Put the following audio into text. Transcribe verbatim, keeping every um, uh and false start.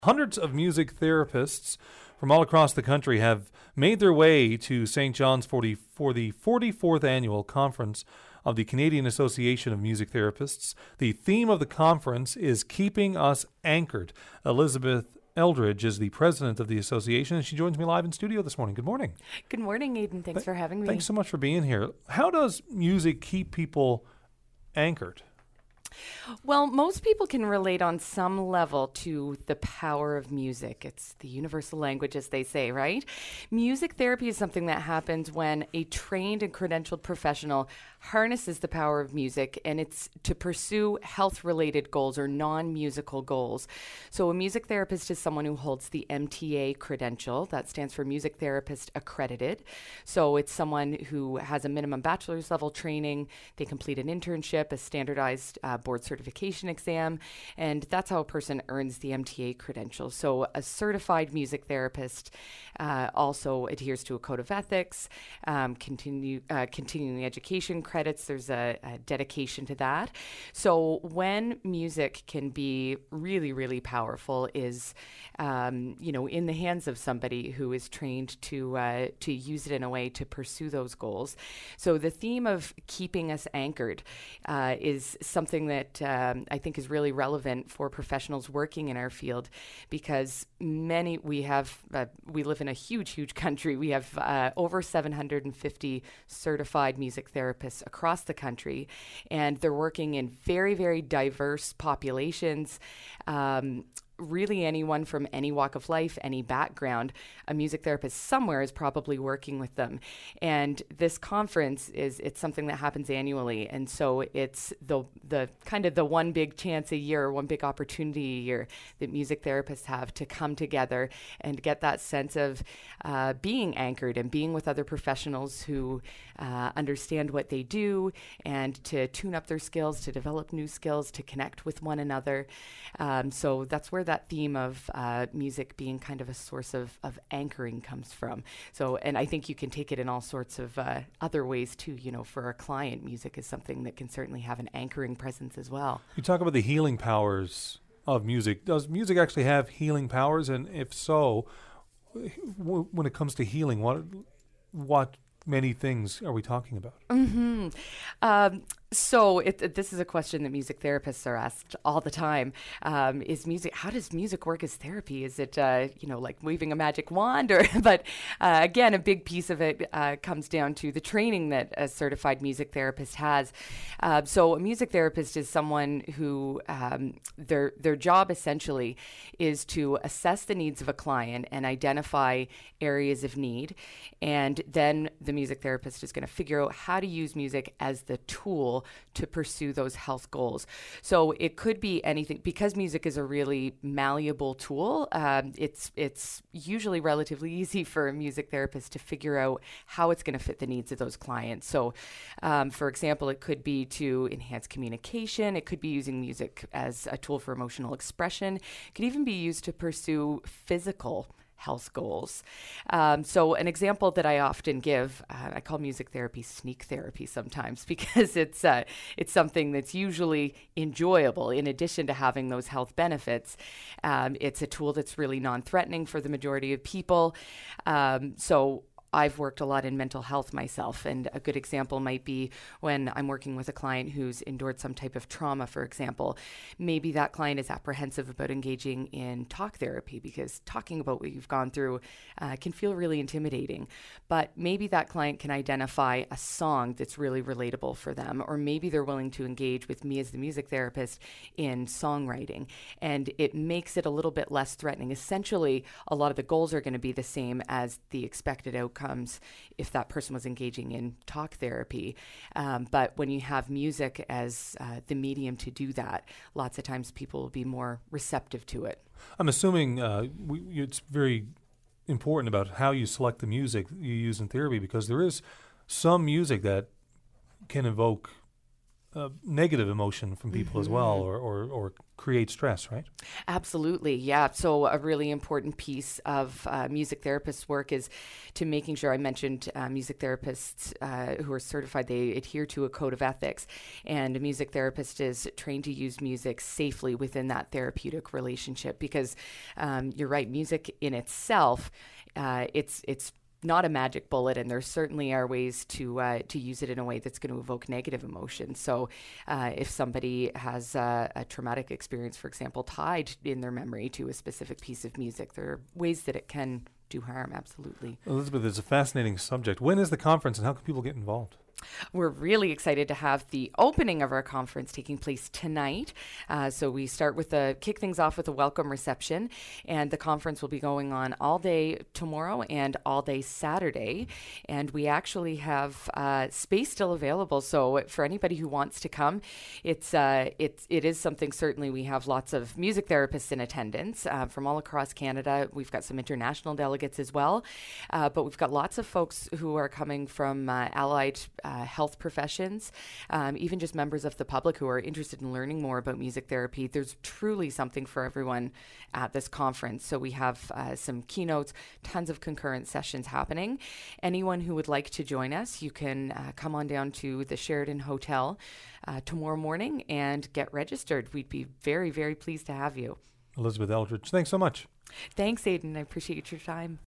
Hundreds of music therapists from all across the country have made their way to Saint John's for the, for the forty-fourth annual conference of the Canadian Association of Music Therapists. The theme of the conference is Keeping Us Anchored. Elizabeth Eldridge is the president of the association, and she joins me live in studio this morning. Good morning. Good morning, Aidan. Thanks Th- for having me. Thanks so much for being here. How does music keep people anchored? Well, most people can relate on some level to the power of music. It's the universal language, as they say, right? Music therapy is something that happens when a trained and credentialed professional harnesses the power of music, and it's to pursue health-related goals or non-musical goals. So a music therapist is someone who holds the M T A credential. That stands for Music Therapist Accredited. So it's someone who has a minimum bachelor's level training. They complete an internship, a standardized uh, board certification exam, and that's how a person earns the M T A credential. So a certified music therapist uh, also adheres to a code of ethics, um, continue uh, continuing education credits. There's a, a dedication to that. So when music can be really, really powerful is, um, you know, in the hands of somebody who is trained to uh, to use it in a way to pursue those goals. So the theme of keeping us anchored uh, is something that um, I think is really relevant for professionals working in our field, because many we have uh, we live in a huge, huge country. We have uh, over seven hundred fifty certified music therapists across the country, and they're working in very, very diverse populations. Um, really anyone from any walk of life, any background, a music therapist somewhere is probably working with them. And this conference is, it's something that happens annually. And so it's the the kind of the one big chance a year, one big opportunity a year that music therapists have to come together and get that sense of uh, being anchored and being with other professionals who uh, understand what they do, and to tune up their skills, to develop new skills, to connect with one another. Um, so that's where that that theme of uh, music being kind of a source of, of anchoring comes from. So, and I think you can take it in all sorts of uh, other ways too. You know, for a client, music is something that can certainly have an anchoring presence as well. You talk about the healing powers of music. Does music actually have healing powers? And if so, w- when it comes to healing, what what many things are we talking about? Mm-hmm. Um, So it, it, this is a question that music therapists are asked all the time. Um, is music? How does music work as therapy? Is it, uh, you know, like waving a magic wand? Or, but uh, again, a big piece of it uh, comes down to the training that a certified music therapist has. Uh, so a music therapist is someone who um, their their job essentially is to assess the needs of a client and identify areas of need, and then the music therapist is going to figure out how to use music as the tool to pursue those health goals. So it could be anything, because music is a really malleable tool. Um, it's it's usually relatively easy for a music therapist to figure out how it's going to fit the needs of those clients. So, um, for example, it could be to enhance communication. It could be using music as a tool for emotional expression. It could even be used to pursue physical health goals. Um, so an example that I often give, uh, I call music therapy sneak therapy sometimes, because it's uh, it's something that's usually enjoyable in addition to having those health benefits. Um, it's a tool that's really non-threatening for the majority of people. Um, so I've worked a lot in mental health myself, and a good example might be when I'm working with a client who's endured some type of trauma, for example. Maybe that client is apprehensive about engaging in talk therapy because talking about what you've gone through uh, can feel really intimidating. But maybe that client can identify a song that's really relatable for them, or maybe they're willing to engage with me as the music therapist in songwriting, and it makes it a little bit less threatening. Essentially, a lot of the goals are going to be the same as the expected outcome comes if that person was engaging in talk therapy. Um, but when you have music as uh, the medium to do that, lots of times people will be more receptive to it. I'm assuming uh, we, it's very important about how you select the music you use in therapy, because there is some music that can evoke uh, negative emotion from people mm-hmm. as well, or, or, or create stress, right? Absolutely, yeah. So a really important piece of uh, music therapists' work is to making sure, I mentioned uh, music therapists uh, who are certified, they adhere to a code of ethics. And a music therapist is trained to use music safely within that therapeutic relationship because um, you're right, music in itself, uh, it's it's not a magic bullet, and there certainly are ways to uh, to use it in a way that's going to evoke negative emotions. So uh, if somebody has uh, a traumatic experience, for example, tied in their memory to a specific piece of music, there are ways that it can do harm, absolutely. Elizabeth, it's a fascinating subject. When is the conference and how can people get involved? We're really excited to have the opening of our conference taking place tonight. Uh, so we start with a kick things off with a welcome reception, and the conference will be going on all day tomorrow and all day Saturday. And we actually have uh, space still available. So for anybody who wants to come, it's uh, it's it is something. Certainly, we have lots of music therapists in attendance uh, from all across Canada. We've got some international delegates as well, uh, but we've got lots of folks who are coming from uh, allied. Uh, health professions, um, even just members of the public who are interested in learning more about music therapy. There's truly something for everyone at this conference. So we have uh, some keynotes, tons of concurrent sessions happening. Anyone who would like to join us, you can uh, come on down to the Sheridan Hotel uh, tomorrow morning and get registered. We'd be very, very pleased to have you. Elizabeth Eldridge, thanks so much. Thanks, Aidan. I appreciate your time.